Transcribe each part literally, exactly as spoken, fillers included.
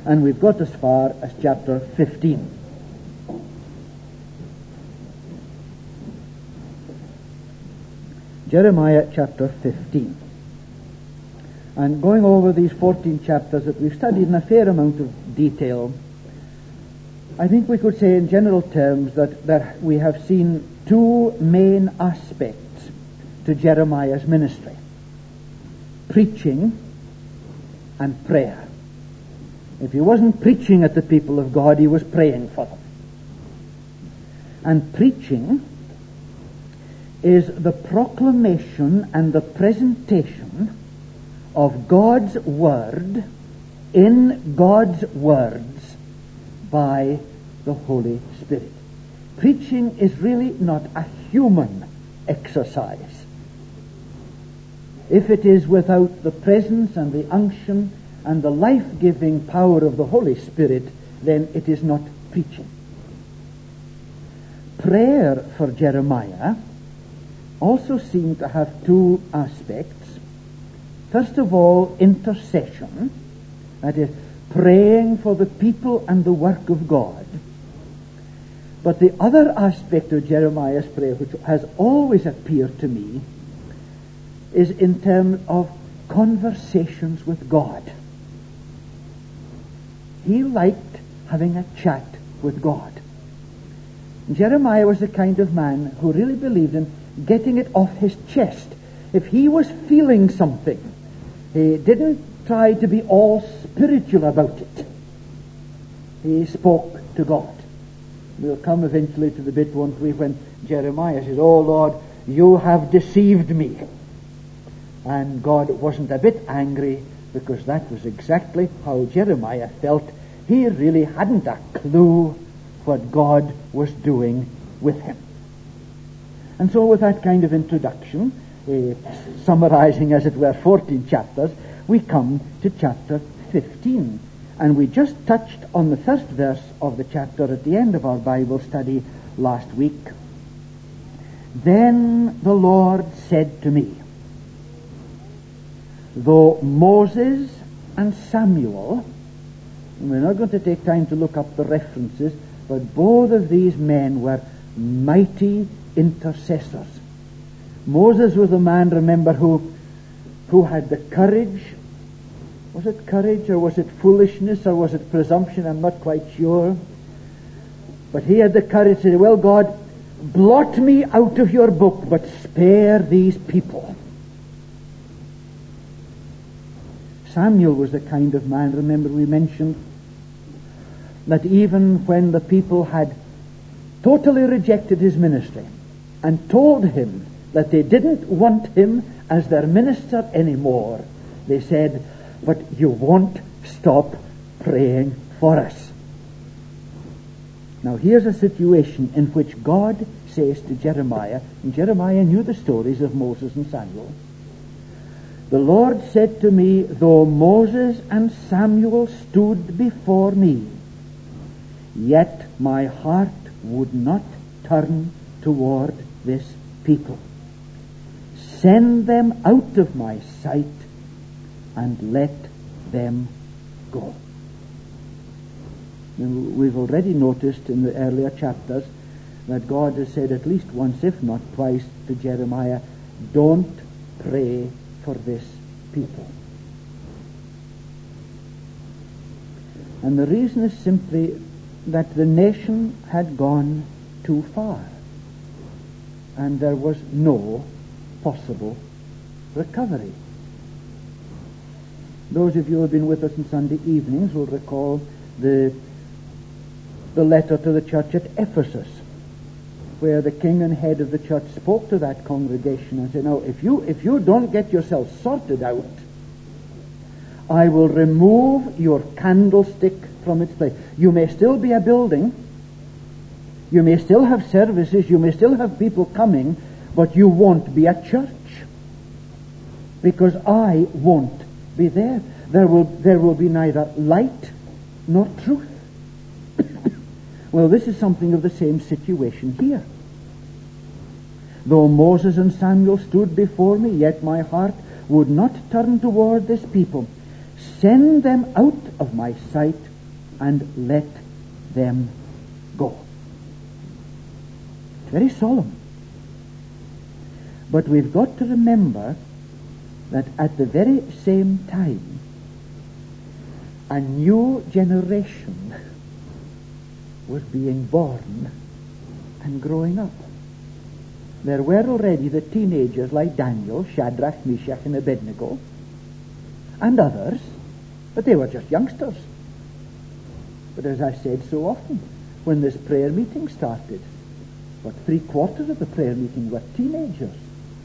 and we've got as far as chapter fifteen. Jeremiah chapter fifteen. And going over these fourteen chapters that we've studied in a fair amount of detail, I think we could say in general terms that, that we have seen two main aspects to Jeremiah's ministry: preaching and prayer. If he wasn't preaching at the people of God, he was praying for them. And preaching is the proclamation and the presentation of God's Word in God's words by the Holy Spirit. Preaching is really not a human exercise. If it is without the presence and the unction and the life-giving power of the Holy Spirit, then it is not preaching. Prayer for Jeremiah also seemed to have two aspects. First of all, intercession, that is, praying for the people and the work of God. But the other aspect of Jeremiah's prayer, which has always appeared to me, is in terms of conversations with God. He liked having a chat with God. Jeremiah was the kind of man who really believed in getting it off his chest. If he was feeling something, he didn't try to be all spiritual about it. He spoke to God. We'll come eventually to the bit, won't we, when Jeremiah says, "Oh Lord, you have deceived me." And God wasn't a bit angry, because that was exactly how Jeremiah felt. He really hadn't a clue what God was doing with him. And so with that kind of introduction, uh, summarizing as it were fourteen chapters, we come to chapter fifteen. And we just touched on the first verse of the chapter at the end of our Bible study last week. "Then the Lord said to me, though Moses and Samuel," and we're not going to take time to look up the references, but both of these men were mighty intercessors. Moses was the man, remember, who, who had the courage. Was it courage, or was it foolishness, or was it presumption? I'm not quite sure. But he had the courage to say, "Well, God, blot me out of your book, but spare these people." Samuel was the kind of man, remember we mentioned, that even when the people had totally rejected his ministry and told him that they didn't want him as their minister anymore, they said, "But you won't stop praying for us." Now here's a situation in which God says to Jeremiah, and Jeremiah knew the stories of Moses and Samuel, "The Lord said to me, though Moses and Samuel stood before me, yet my heart would not turn toward this people. Send them out of my sight and let them go." Now, we've already noticed in the earlier chapters that God has said at least once, if not twice, to Jeremiah, "Don't pray for this people." And the reason is simply that the nation had gone too far, and there was no possible recovery. Those of you who have been with us on Sunday evenings will recall the the letter to the church at Ephesus, where the king and head of the church spoke to that congregation and said, "Now, if you if you don't get yourself sorted out, I will remove your candlestick from its place. You may still be a building, you may still have services, you may still have people coming, but you won't be a church, because I won't be there. There will there will be neither light nor truth." Well, this is something of the same situation here. "Though Moses and Samuel stood before me, yet my heart would not turn toward this people. Send them out of my sight and let them go. It's very solemn. But we've got to remember that at the very same time, a new generation was being born and growing up. There were already the teenagers like Daniel, Shadrach, Meshach, and Abednego, and others, but they were just youngsters. But as I said so often, when this prayer meeting started, what three quarters of the prayer meeting were teenagers.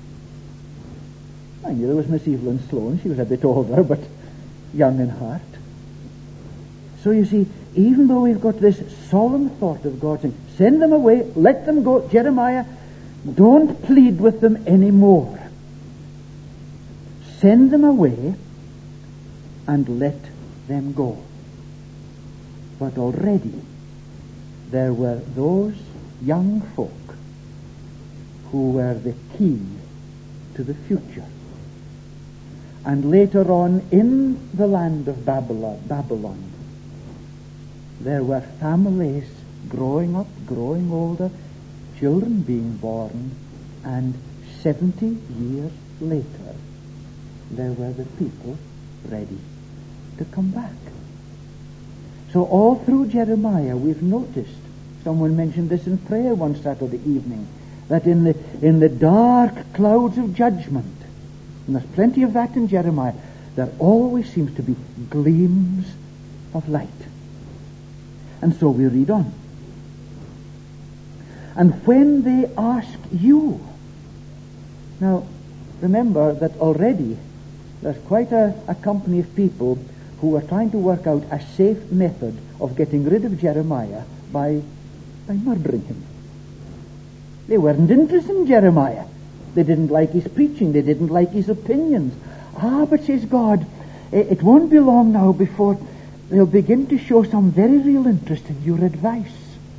I knew there was Miss Evelyn Sloan. She was a bit older, but young in heart. So you see, even though we've got this solemn thought of God saying, send them away, let them go, Jeremiah, don't plead with them anymore. Send them away and let them go. But already there were those young folk who were the key to the future. And later on, in the land of Babylon, Babylon, there were families growing up, growing older, children being born, and seventy years later, there were the people ready to come back. So all through Jeremiah, we've noticed, someone mentioned this in prayer one Saturday evening, that in the in the dark clouds of judgment, and there's plenty of that in Jeremiah, there always seems to be gleams of light. And so we read on. And when they ask you, now remember that already there's quite a, a company of people who are trying to work out a safe method of getting rid of Jeremiah by, by murdering him. They weren't interested in Jeremiah. They didn't like his preaching. They didn't like his opinions. Ah, but says God, it won't be long now before they'll begin to show some very real interest in your advice.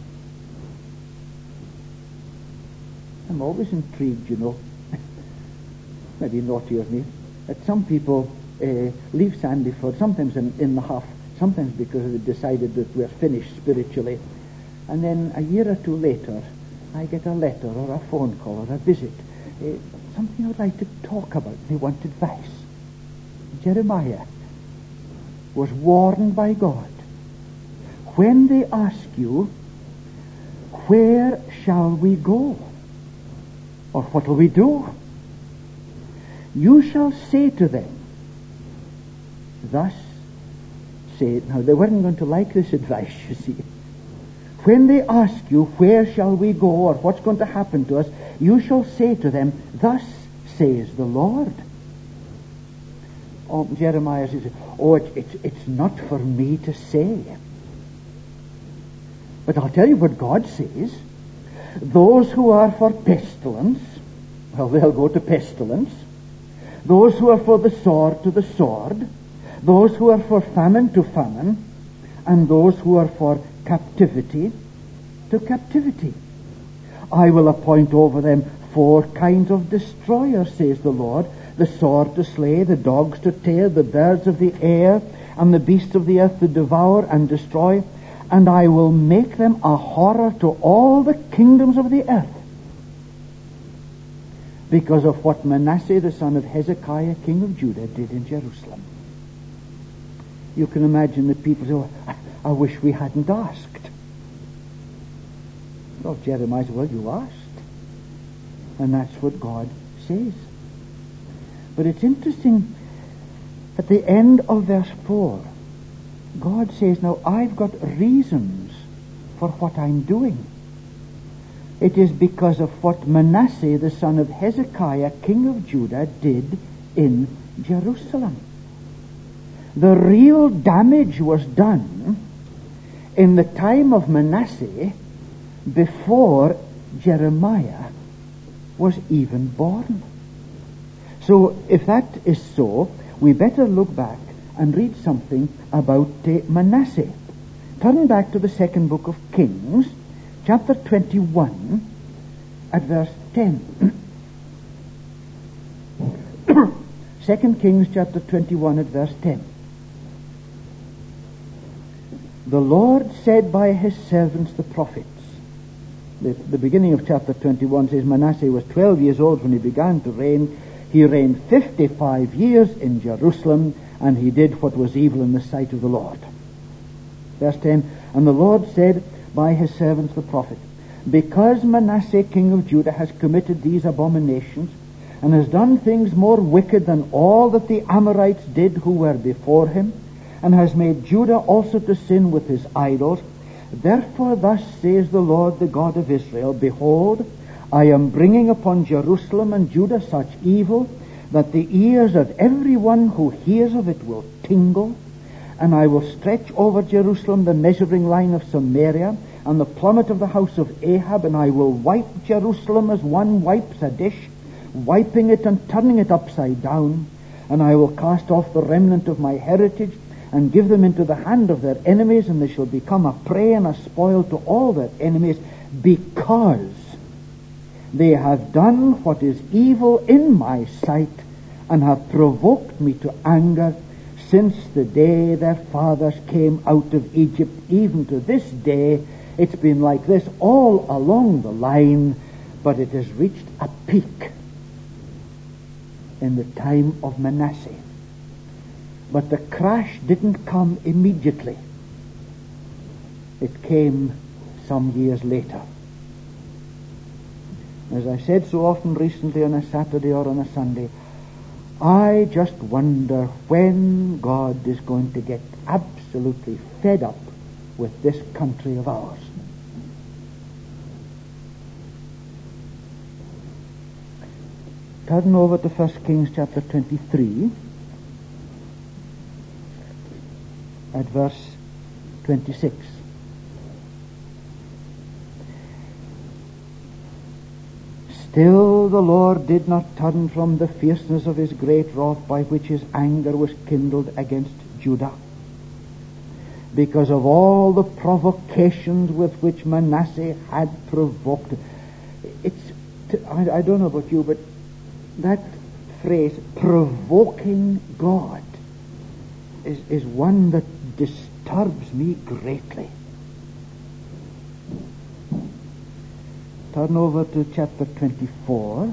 I'm always intrigued, you know, maybe naughty of me, that some people uh, leave Sandyford, sometimes in, in the huff, sometimes because they've decided that we're finished spiritually, and then a year or two later, I get a letter or a phone call or a visit, uh, something I would like to talk about. They want advice. Jeremiah was warned by God. When they ask you, where shall we go? Or what will we do? You shall say to them, thus say, now they weren't going to like this advice, you see. When they ask you, where shall we go, or what's going to happen to us, you shall say to them, thus says the Lord. Oh, Jeremiah says, oh, it, it, it's not for me to say. But I'll tell you what God says. Those who are for pestilence, well, they'll go to pestilence. Those who are for the sword, to the sword. Those who are for famine, to famine. And those who are for captivity, to captivity. I will appoint over them four kinds of destroyers, says the Lord. The sword to slay, the dogs to tear, the birds of the air, and the beasts of the earth to devour and destroy. And I will make them a horror to all the kingdoms of the earth, because of what Manasseh the son of Hezekiah, king of Judah, did in Jerusalem. You can imagine the people say, oh, I, I wish we hadn't asked. Well, Jeremiah said, well, you asked. And that's what God says. But it's interesting, at the end of verse four, God says, now I've got reasons for what I'm doing. It is because of what Manasseh, the son of Hezekiah, king of Judah, did in Jerusalem. The real damage was done in the time of Manasseh before Jeremiah was even born. So if that is so, we better look back and read something about uh, Manasseh. Turn back to the second book of Kings, chapter twenty-one, at verse ten. Second Kings chapter twenty-one at verse ten. The Lord said by his servants the prophets. The, the beginning of chapter twenty-one says Manasseh was twelve years old when he began to reign. He reigned fifty-five years in Jerusalem, and he did what was evil in the sight of the Lord. Verse ten, and the Lord said by his servants the prophets, because Manasseh king of Judah has committed these abominations, and has done things more wicked than all that the Amorites did who were before him, and has made Judah also to sin with his idols, therefore thus says the Lord, the God of Israel, behold, I am bringing upon Jerusalem and Judah such evil that the ears of everyone who hears of it will tingle, and I will stretch over Jerusalem the measuring line of Samaria and the plummet of the house of Ahab, and I will wipe Jerusalem as one wipes a dish, wiping it and turning it upside down, and I will cast off the remnant of my heritage and give them into the hand of their enemies, and they shall become a prey and a spoil to all their enemies, because they have done what is evil in my sight, and have provoked me to anger since the day their fathers came out of Egypt, even to this day. It's been like this all along the line, but it has reached a peak in the time of Manasseh. But the crash didn't come immediately. It came some years later. As I said so often recently on a Saturday or on a Sunday, I just wonder when God is going to get absolutely fed up with this country of ours. Turn over to First Kings chapter twenty-three at verse twenty-six. Still the Lord did not turn from the fierceness of his great wrath by which his anger was kindled against Judah, because of all the provocations with which Manasseh had provoked. It's, I, I don't know about you, but that phrase, provoking God, is, is one that disturbs me greatly. Turn over to chapter twenty-four.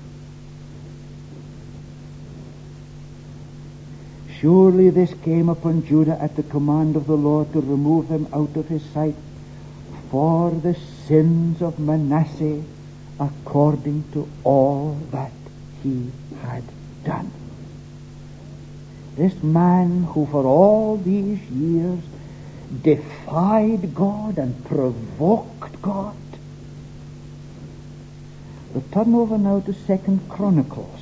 Surely this came upon Judah at the command of the Lord to remove them out of his sight for the sins of Manasseh, according to all that he had done. This man who for all these years defied God and provoked God. But turn over now to Second Chronicles.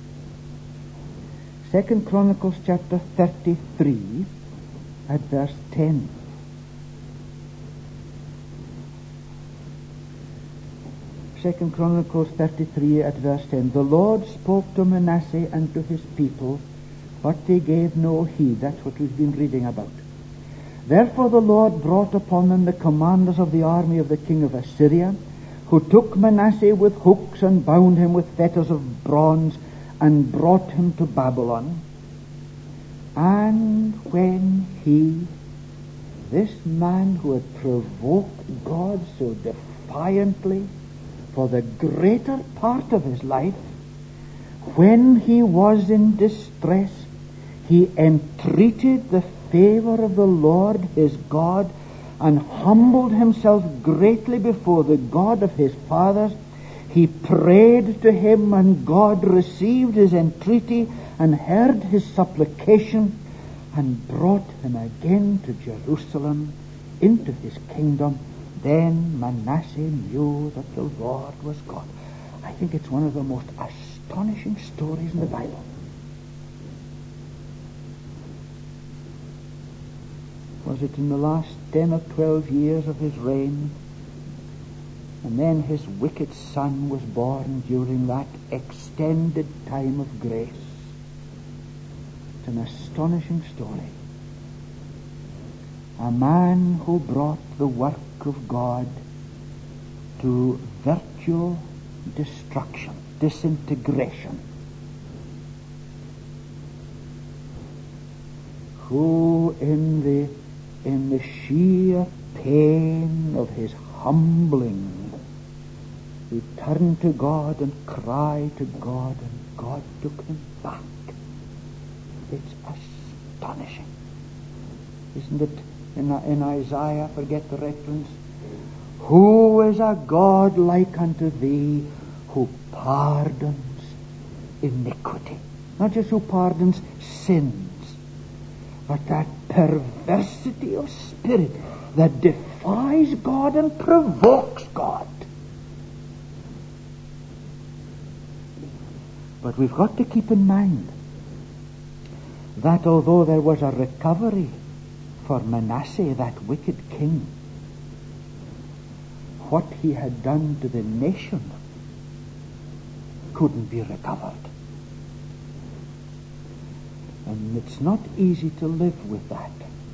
Second Chronicles chapter thirty-three at verse ten. Second Chronicles thirty-three at verse ten. The Lord spoke to Manasseh and to his people, but they gave no heed. That's what we've been reading about. Therefore the Lord brought upon them the commanders of the army of the king of Assyria, who took Manasseh with hooks and bound him with fetters of bronze and brought him to Babylon. And when he, this man who had provoked God so defiantly for the greater part of his life, when he was in distress, he entreated the favor of the Lord his God, and humbled himself greatly before the God of his fathers. He prayed to him, and God received his entreaty and heard his supplication, and brought him again to Jerusalem into his kingdom. Then Manasseh knew that the Lord was God. I think it's one of the most astonishing stories in the Bible. Was it in the last ten or twelve years of his reign? And then his wicked son was born during that extended time of grace. It's an astonishing story. A man who brought the work of God to virtual destruction, disintegration. Who in the in the sheer pain of his humbling, he turned to God and cried to God, and God took him back. It's astonishing. Isn't it? In, in Isaiah, forget the reference. Who is a God like unto thee, who pardons iniquity? Not just who pardons sins, but that perversity of spirit that defies God and provokes God. But we've got to keep in mind that although there was a recovery for Manasseh, that wicked king, what he had done to the nation couldn't be recovered. And it's not easy to live with that.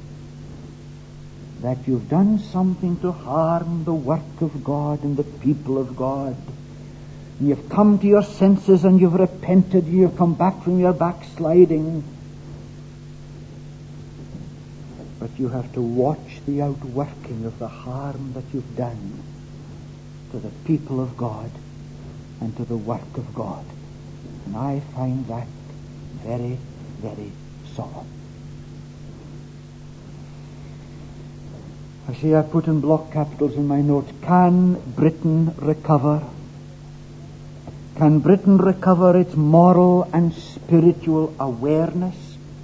That you've done something to harm the work of God and the people of God. And you've come to your senses and you've repented and you've come back from your backsliding. But you have to watch the outworking of the harm that you've done to the people of God and to the work of God. And I find that very, very solemn. I see I put in block capitals in my notes, can Britain recover? Can Britain recover its moral and spiritual awareness?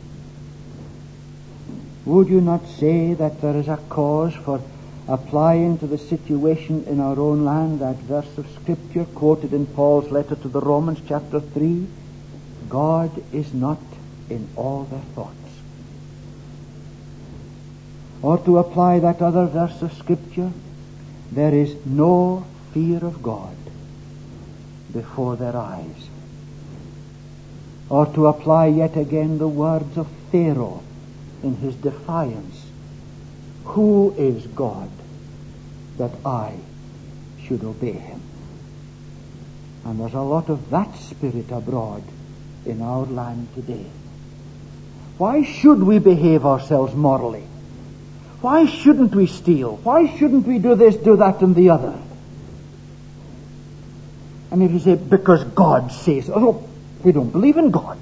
Would you not say that there is a cause for applying to the situation in our own land that verse of Scripture quoted in Paul's letter to the Romans, chapter three? God is not in all their thoughts. Or to apply that other verse of Scripture, there is no fear of God before their eyes. Or to apply yet again the words of Pharaoh in his defiance, who is God that I should obey him? And there's a lot of that spirit abroad in our land today. Why should we behave ourselves morally? Why shouldn't we steal? Why shouldn't we do this, do that, and the other? And if you say, because God says, oh, we don't believe in God.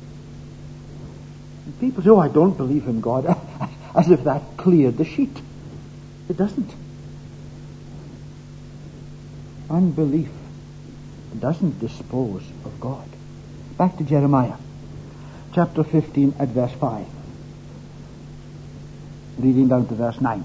And people say, oh, I don't believe in God, as if that cleared the sheet. It doesn't. Unbelief doesn't dispose of God. Back to Jeremiah, chapter fifteen at verse five. Reading down to verse nine.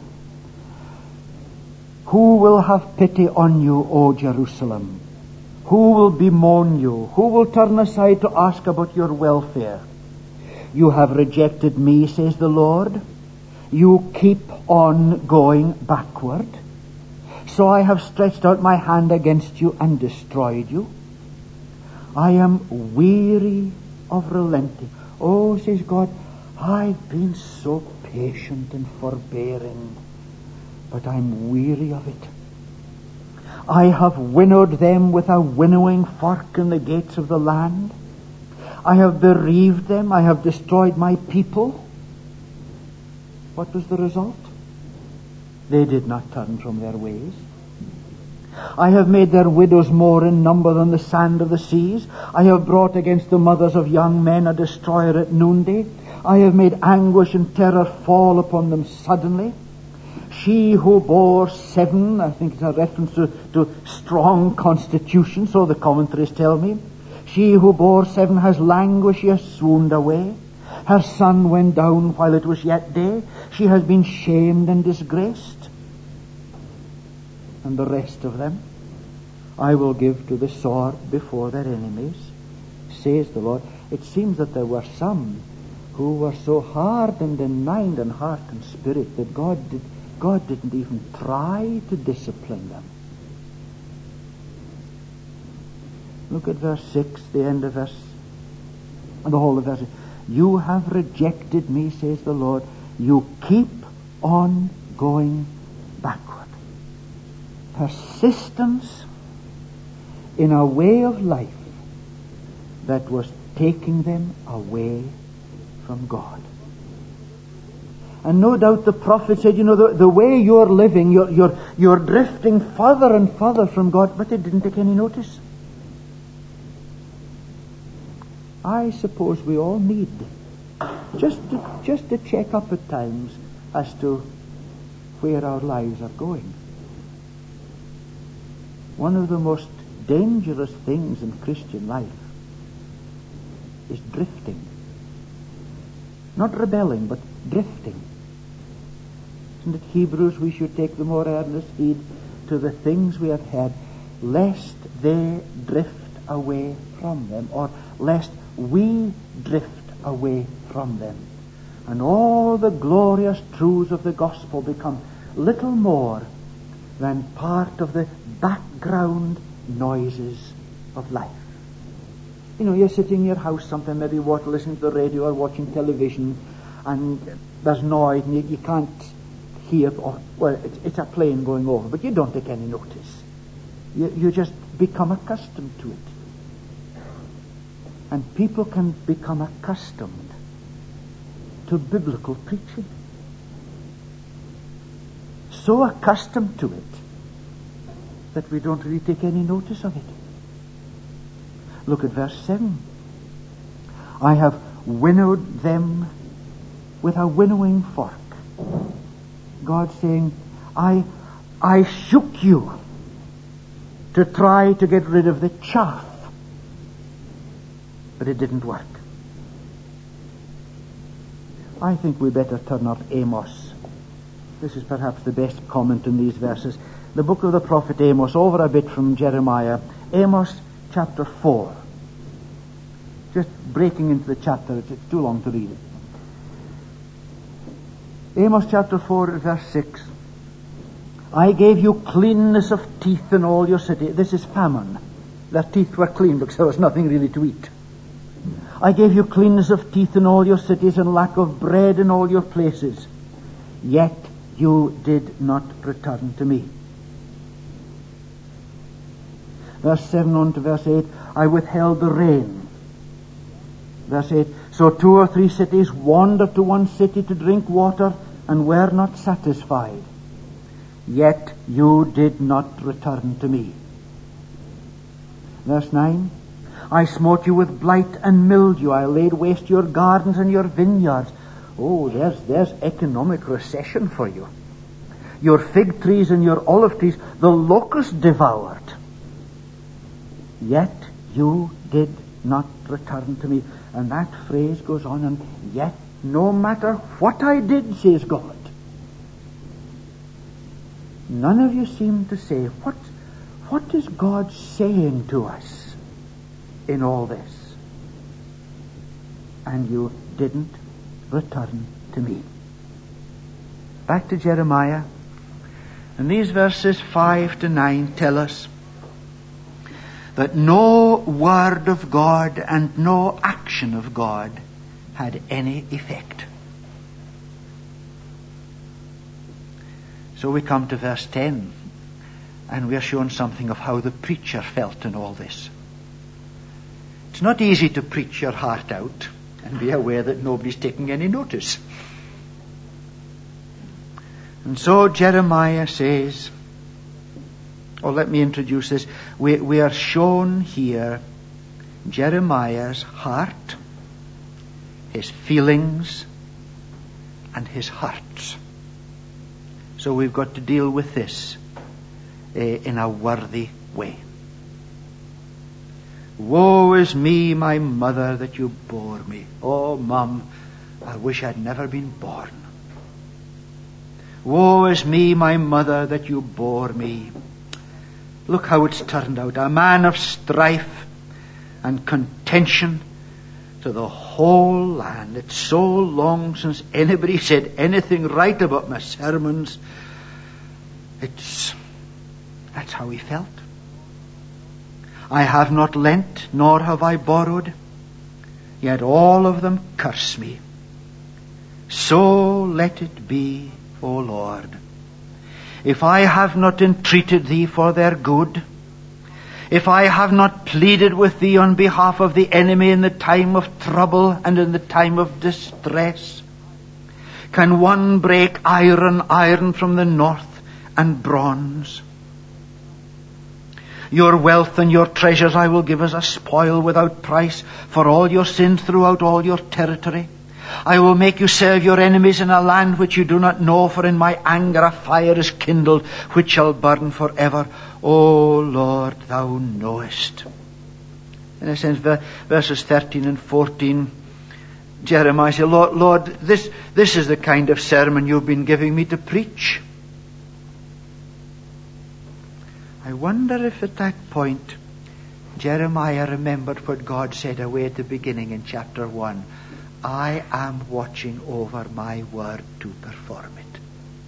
Who will have pity on you, O Jerusalem? Who will bemoan you? Who will turn aside to ask about your welfare? You have rejected me, says the Lord. You keep on going backward. So I have stretched out my hand against you and destroyed you. I am weary of relenting. Oh, says God, I've been so patient and forbearing, but I'm weary of it. I have winnowed them with a winnowing fork in the gates of the land. I have bereaved them. I have destroyed my people. What was the result? They did not turn from their ways. I have made their widows more in number than the sand of the seas. I have brought against the mothers of young men a destroyer at noonday. I have made anguish and terror fall upon them suddenly. She who bore seven, I think it's a reference to, to strong constitution, so the commentaries tell me. She who bore seven has languished, she has swooned away. Her sun went down while it was yet day. She has been shamed and disgraced. And the rest of them I will give to the sword before their enemies, says the Lord. It seems that there were some who were so hardened in mind and heart and spirit that God did, God didn't even try to discipline them. Look at verse six, the end of verse, and the whole of verse. You have rejected me, says the Lord. You keep on going backward. Persistence in a way of life that was taking them away from God. And no doubt the prophet said, you know, the, the way you're living, you're, you're, you're drifting further and further from God, but they didn't take any notice. I suppose we all need just to, just to check up at times as to where our lives are going. One of the most dangerous things in Christian life is drifting. Not rebelling, but drifting. Isn't it Hebrews, we should take the more earnest heed to the things we have heard, lest they drift away from them, or lest we drift away from them. And all the glorious truths of the gospel become little more than part of the background noises of life. You know, you're sitting in your house sometime, maybe watching, listening to the radio or watching television, and there's noise and you, you can't hear, or, well, it's, it's a plane going over, but you don't take any notice. You, you just become accustomed to it. And people can become accustomed to biblical preaching. So accustomed to it that we don't really take any notice of it. Look at verse seven. I have winnowed them with a winnowing fork. God saying, I, I shook you to try to get rid of the chaff. But it didn't work. I think we better turn up Amos. This is perhaps the best comment in these verses. The book of the prophet Amos, over a bit from Jeremiah. Amos chapter four. Just breaking into the chapter, it's too long to read it. Amos chapter four, verse six. I gave you cleanness of teeth in all your city. This is famine. Their teeth were clean because there was nothing really to eat. I gave you cleanness of teeth in all your cities and lack of bread in all your places. Yet you did not return to me. Verse seven on to verse eight. I withheld the rain. Verse eight. So two or three cities wandered to one city to drink water and were not satisfied. Yet you did not return to me. Verse nine. I smote you with blight and mildew. I laid waste your gardens and your vineyards. Oh, there's, there's economic recession for you. Your fig trees and your olive trees, the locust devoured. Yet you did not return to me. And that phrase goes on, and yet no matter what I did, says God, none of you seem to say, what, what is God saying to us in all this? And you didn't return to me. Back to Jeremiah. And these verses five to nine tell us that no word of God and no action of God had any effect. So we come to verse ten, and we are shown something of how the preacher felt in all this. It's not easy to preach your heart out and be aware that nobody's taking any notice. And so Jeremiah says, oh, let me introduce this. We, we are shown here Jeremiah's heart, his feelings, and his hurts. So we've got to deal with this uh, in a worthy way. Woe is me, my mother, that you bore me. Oh, Mum, I wish I'd never been born. Woe is me, my mother, that you bore me. Look how it's turned out. A man of strife and contention to the whole land. It's so long since anybody said anything right about my sermons. It's, that's how he felt. I have not lent, nor have I borrowed, yet all of them curse me. So let it be, O Lord. If I have not entreated thee for their good, if I have not pleaded with thee on behalf of the enemy in the time of trouble and in the time of distress, Can one break iron, iron from the north, and bronze? Your wealth and your treasures I will give as a spoil without price for all your sins throughout all your territory. I will make you serve your enemies in a land which you do not know, for in my anger a fire is kindled, which shall burn forever. O Lord, thou knowest. In a sense, verses thirteen and fourteen, Jeremiah said, Lord, Lord this, this is the kind of sermon you've been giving me to preach. I wonder if at that point Jeremiah remembered what God said away at the beginning in chapter one. I am watching over my word to perform it.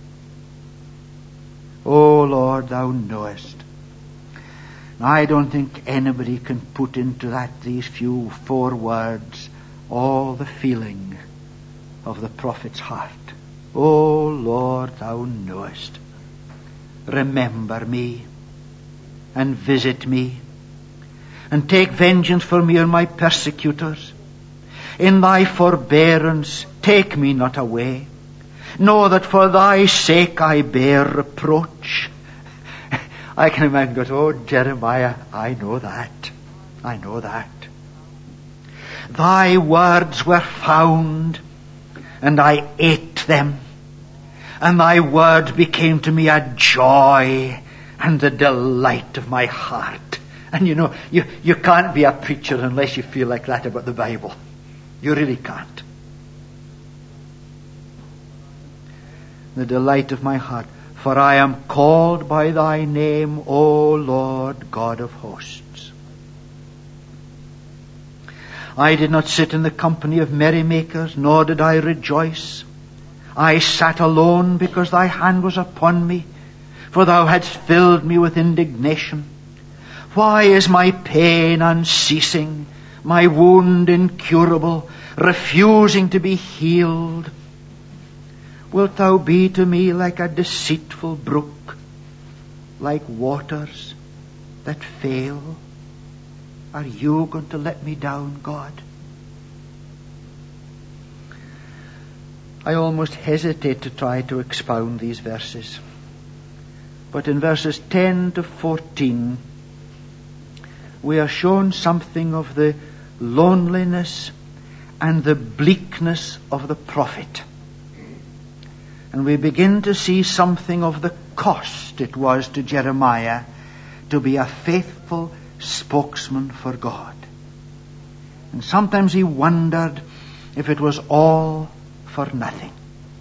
O Lord, thou knowest. Now, I don't think anybody can put into that these few four words all the feeling of the prophet's heart. O Lord, thou knowest. Remember me and visit me and take vengeance for me and my persecutors. In thy forbearance take me not away. Know that for thy sake I bear reproach. I can imagine God, oh Jeremiah, I know that. I know that. Thy words were found, and I ate them, and thy word became to me a joy and the delight of my heart. And you know, you, you can't be a preacher unless you feel like that about the Bible. You really can't. The delight of my heart. For I am called by thy name, O Lord God of hosts. I did not sit in the company of merrymakers, nor did I rejoice. I sat alone because thy hand was upon me, for thou hadst filled me with indignation. Why is my pain unceasing, my wound incurable, refusing to be healed? Wilt thou be to me like a deceitful brook, like waters that fail? Are you going to let me down, God? I almost hesitate to try to expound these verses. But in verses ten to fourteen, we are shown something of the loneliness and the bleakness of the prophet. And we begin to see something of the cost it was to Jeremiah to be a faithful spokesman for God. And sometimes he wondered if it was all for nothing.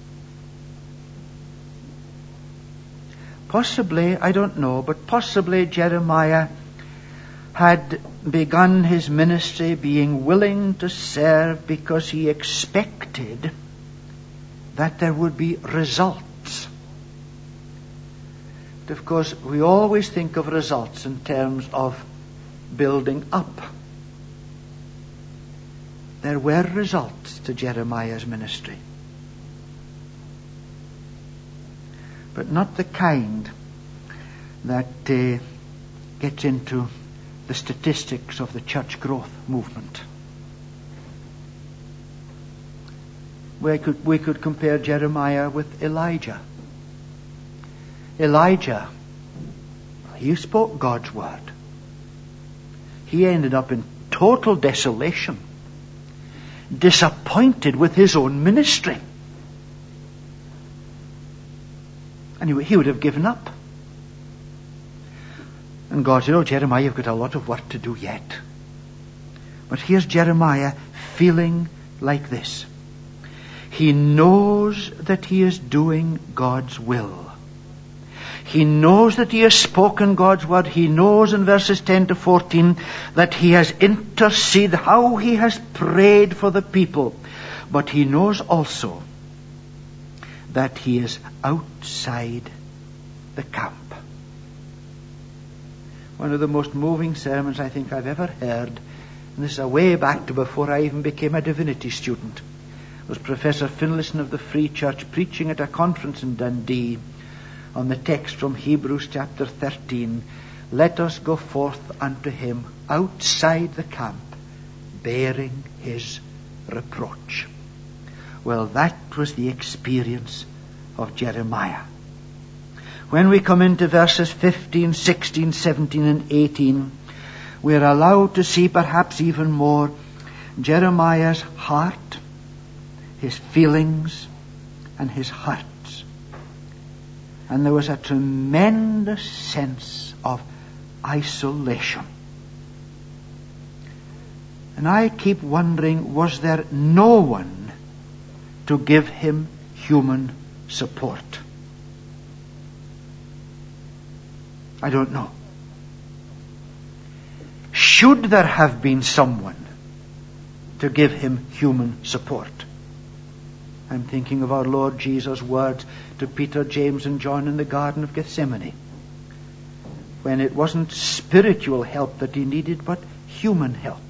Possibly, I don't know, but possibly Jeremiah had begun his ministry being willing to serve because he expected that there would be results. But of course, we always think of results in terms of building up. There were results to Jeremiah's ministry, but not the kind that uh, gets into the statistics of the church growth movement. We could, we could compare Jeremiah with Elijah. Elijah, he spoke God's word. He ended up in total desolation, disappointed with his own ministry. And he, he would have given up. And God said, oh, Jeremiah, you've got a lot of work to do yet. But here's Jeremiah feeling like this. He knows that he is doing God's will. He knows that he has spoken God's word. He knows in verses ten to fourteen that he has interceded, how he has prayed for the people. But he knows also that he is outside the camp. One of the most moving sermons I think I've ever heard, and this is a way back to before I even became a divinity student, was Professor Finlayson of the Free Church preaching at a conference in Dundee on the text from Hebrews chapter thirteen. Let us go forth unto him outside the camp, bearing his reproach. Well, that was the experience of Jeremiah. When we come into verses fifteen, sixteen, seventeen, and eighteen, we're allowed to see perhaps even more Jeremiah's heart, his feelings, and his hurts. And there was a tremendous sense of isolation. And I keep wondering, was there no one to give him human support? I don't know. Should there have been someone to give him human support? I'm thinking of our Lord Jesus' words to Peter, James, and John in the Garden of Gethsemane, when it wasn't spiritual help that he needed, but human help.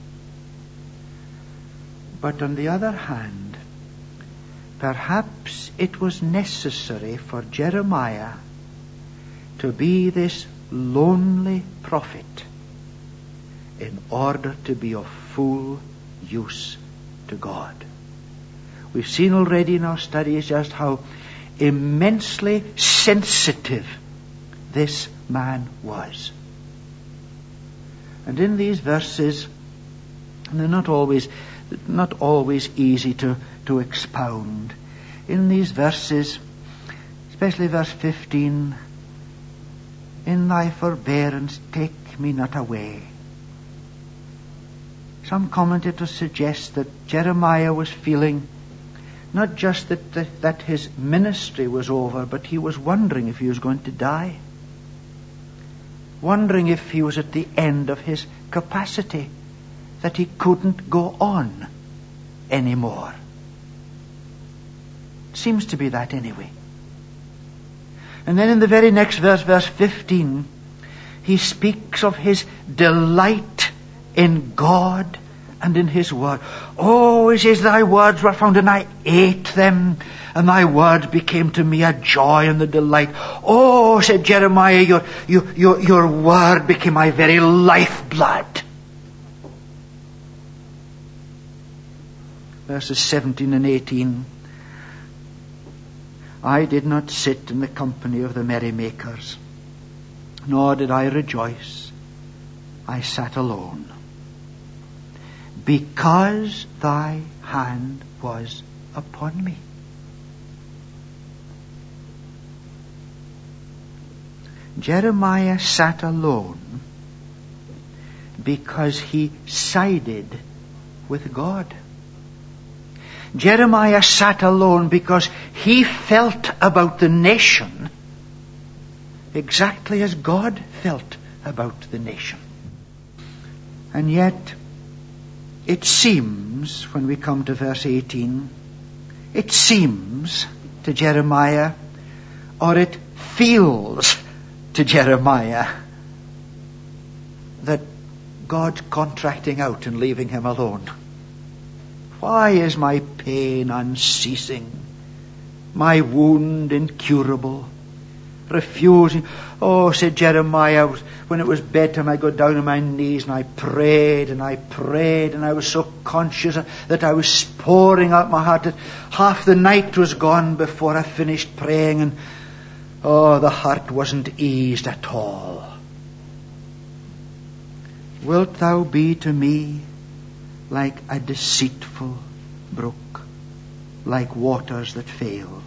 But on the other hand, perhaps it was necessary for Jeremiah to be this lonely prophet in order to be of full use to God. We've seen already in our studies just how immensely sensitive this man was. And in these verses, and they're not always not always easy to, to expound. In these verses, especially verse fifteen, in thy forbearance take me not away. Some commentators suggest that Jeremiah was feeling not just that, that, that his ministry was over, but he was wondering if he was going to die. Wondering if he was at the end of his capacity, that he couldn't go on anymore. Seems to be that anyway. And then in the very next verse, verse fifteen, he speaks of his delight in God and in his word. Oh, he says, thy words were found and I ate them, and thy words became to me a joy and a delight. Oh, said Jeremiah, your, your, your, your word became my very lifeblood. Verses seventeen and eighteen. I did not sit in the company of the merrymakers, nor did I rejoice. I sat alone, because thy hand was upon me. Jeremiah sat alone because he sided with God. Jeremiah sat alone because he felt about the nation exactly as God felt about the nation. And yet, it seems, when we come to verse eighteen, it seems to Jeremiah, or it feels to Jeremiah, that God's contracting out and leaving him alone. Why is my pain unceasing, my wound incurable, refusing? Oh, said Jeremiah, when it was bedtime, I go down on my knees and I prayed and I prayed, and I was so conscious that I was pouring out my heart that half the night was gone before I finished praying, and oh, the heart wasn't eased at all. Wilt thou be to me like a deceitful brook, like waters that fail?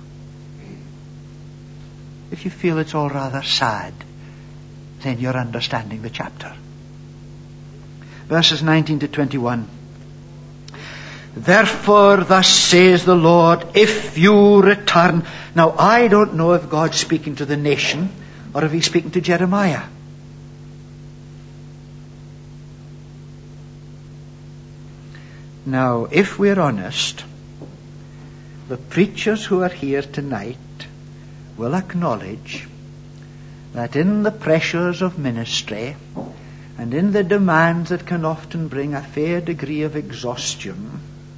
If you feel it's all rather sad, then you're understanding the chapter. Verses nineteen to twenty-one. Therefore, thus says the Lord, if you return. Now, I don't know if God's speaking to the nation or if he's speaking to Jeremiah. Now, if we're honest, the preachers who are here tonight will acknowledge that in the pressures of ministry and in the demands that can often bring a fair degree of exhaustion,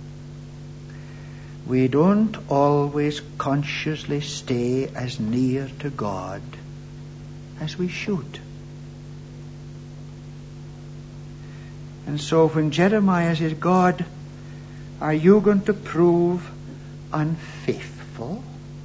we don't always consciously stay as near to God as we should. And so when Jeremiah says, God, are you going to prove unfaithful?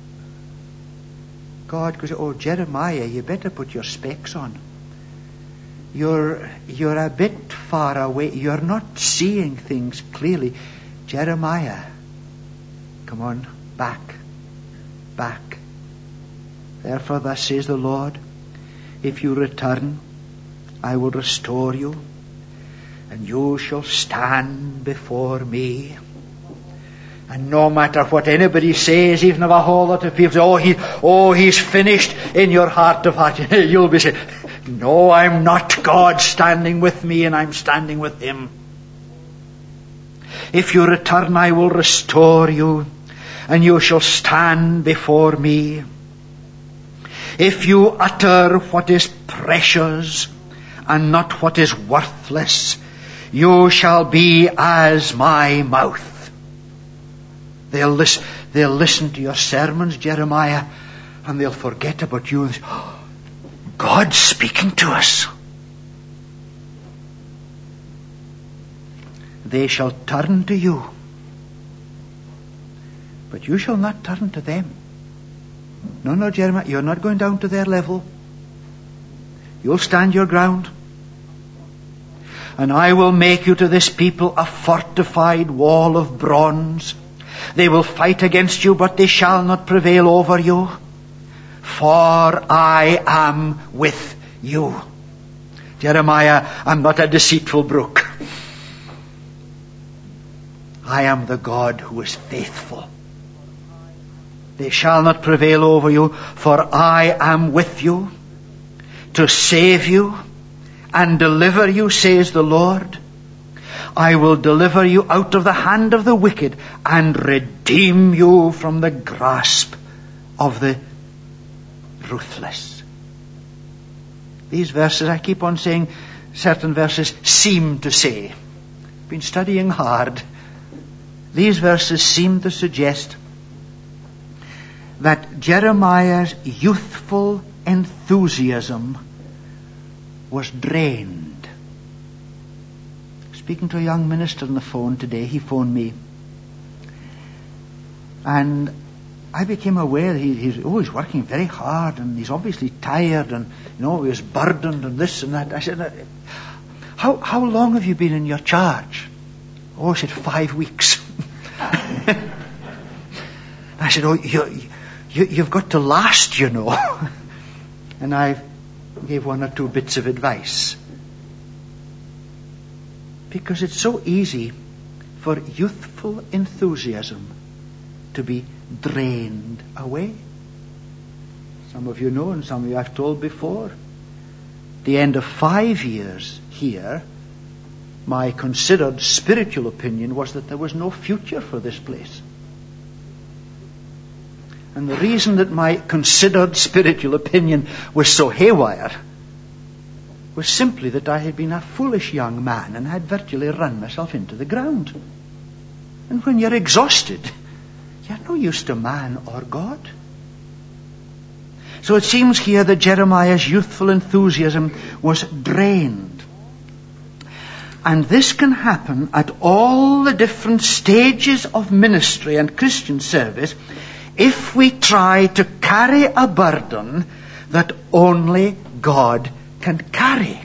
God goes, oh, Jeremiah, you better put your specs on. You're, you're a bit far away. You're not seeing things clearly. Jeremiah, come on, back, back. Therefore, thus says the Lord, if you return, I will restore you, and you shall stand before me. And no matter what anybody says, even if a whole lot of people say, oh, he, oh, he's finished, in your heart of hearts, you'll be saying, no, I'm not. God standing with me, and I'm standing with him. If you return, I will restore you, and you shall stand before me. If you utter what is precious and not what is worthless, you shall be as my mouth. They'll listen, they'll listen to your sermons, Jeremiah, and they'll forget about you. Oh, God's speaking to us. They shall turn to you, but you shall not turn to them. No, no, Jeremiah, you're not going down to their level. You'll stand your ground. And I will make you to this people a fortified wall of bronze. They will fight against you, but they shall not prevail over you. For I am with you. Jeremiah, I'm not a deceitful brook. I am the God who is faithful. They shall not prevail over you, for I am with you to save you and deliver you, says the Lord. I will deliver you out of the hand of the wicked and redeem you from the grasp of the ruthless. These verses, I keep on saying, certain verses seem to say. I've been studying hard. These verses seem to suggest that Jeremiah's youthful enthusiasm was drained. Speaking to a young minister on the phone today, he phoned me, and I became aware that he, he's oh, he's working very hard, and he's obviously tired, and you know he was burdened, and this and that. I said, "How how long have you been in your charge?" Oh, he said, five weeks. I said, "Oh, you, you you've got to last, you know." And I gave one or two bits of advice. Because it's so easy for youthful enthusiasm to be drained away. Some of you know, and some of you I've told before. The end of five years here, my considered spiritual opinion was that there was no future for this place. And the reason that my considered spiritual opinion was so haywire was simply that I had been a foolish young man and had virtually run myself into the ground. And when you're exhausted, you're no use to man or God. So it seems here that Jeremiah's youthful enthusiasm was drained. And this can happen at all the different stages of ministry and Christian service if we try to carry a burden that only God can carry.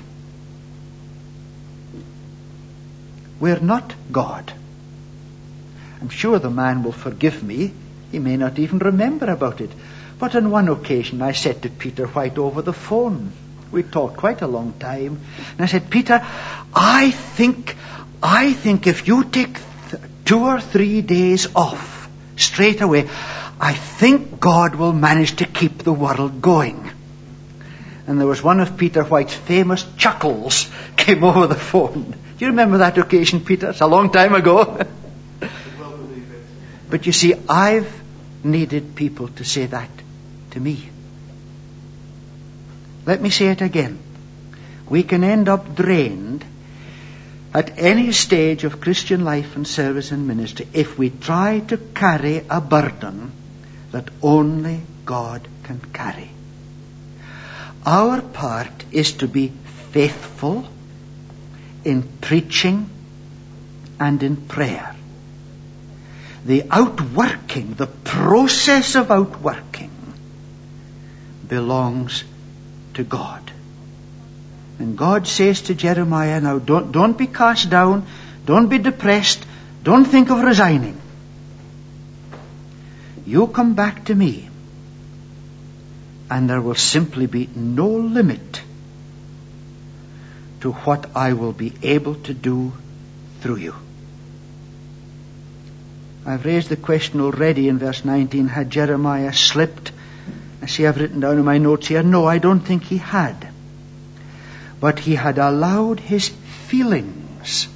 We're not God. I'm sure the man will forgive me. He may not even remember about it. But on one occasion I said to Peter White over the phone, we talked quite a long time, and I said, Peter, I think, I think if you take th- two or three days off straight away, I think God will manage to keep the world going. And there was one of Peter White's famous chuckles came over the phone. Do you remember that occasion, Peter? It's a long time ago. But you see, I've needed people to say that to me. Let me say it again. We can end up drained at any stage of Christian life and service and ministry if we try to carry a burden that only God can carry. Our part is to be faithful in preaching and in prayer. the outworking, the process of outworking belongs to God. And God says to Jeremiah, now don't, don't be cast down, don't be depressed, don't think of resigning. You come back to me, and there will simply be no limit to what I will be able to do through you. I've raised the question already in verse nineteen, had Jeremiah slipped? I see I've written down in my notes here, no, I don't think he had. But he had allowed his feelings,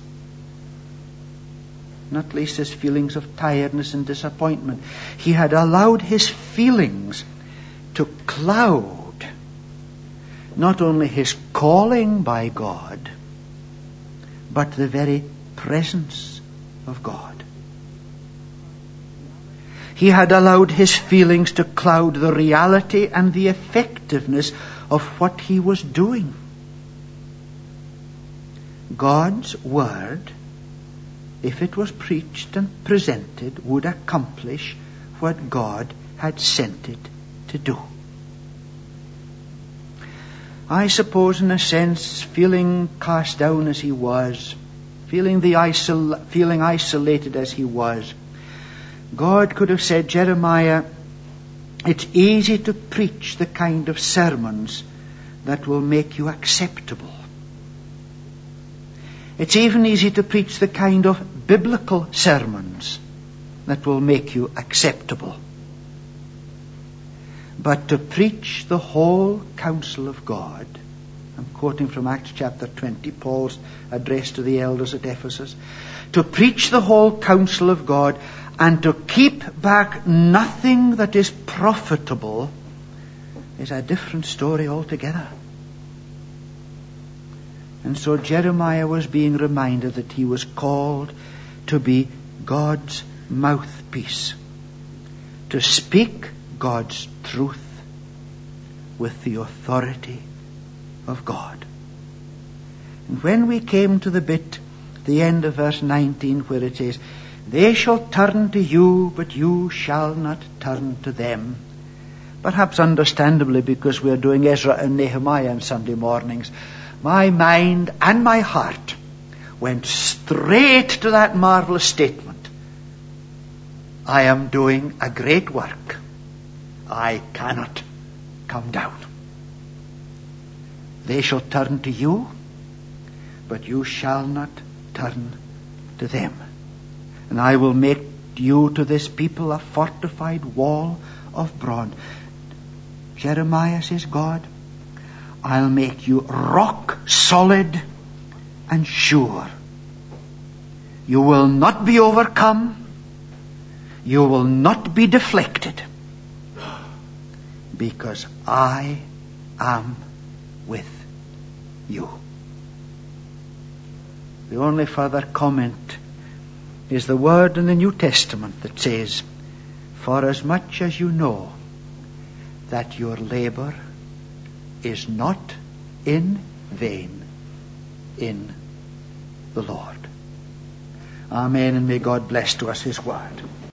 not least his feelings of tiredness and disappointment, he had allowed his feelings to cloud not only his calling by God, but the very presence of God. He had allowed his feelings to cloud the reality and the effectiveness of what he was doing. God's word, if it was preached and presented, would accomplish what God had sent it to do. I suppose, in a sense, feeling cast down as he was, feeling the isol- feeling isolated as he was, God could have said, Jeremiah, it's easy to preach the kind of sermons that will make you acceptable. It's even easy to preach the kind of biblical sermons that will make you acceptable. But to preach the whole counsel of God, I'm quoting from Acts chapter twenty, Paul's address to the elders at Ephesus, to preach the whole counsel of God and to keep back nothing that is profitable is a different story altogether. And so Jeremiah was being reminded that he was called to be God's mouthpiece, to speak God's truth with the authority of God. And when we came to the bit, the end of verse nineteen, where it says, they shall turn to you, but you shall not turn to them. Perhaps understandably, because we're doing Ezra and Nehemiah on Sunday mornings, my mind and my heart went straight to that marvelous statement. I am doing a great work. I cannot come down. They shall turn to you, but you shall not turn to them. And I will make you to this people a fortified wall of bronze. Jeremiah says, God, I'll make you rock solid and sure. You will not be overcome. You will not be deflected. Because I am with you. The only further comment is the word in the New Testament that says, for as much as you know that your labor is not in vain in the Lord. Amen, and may God bless to us his word.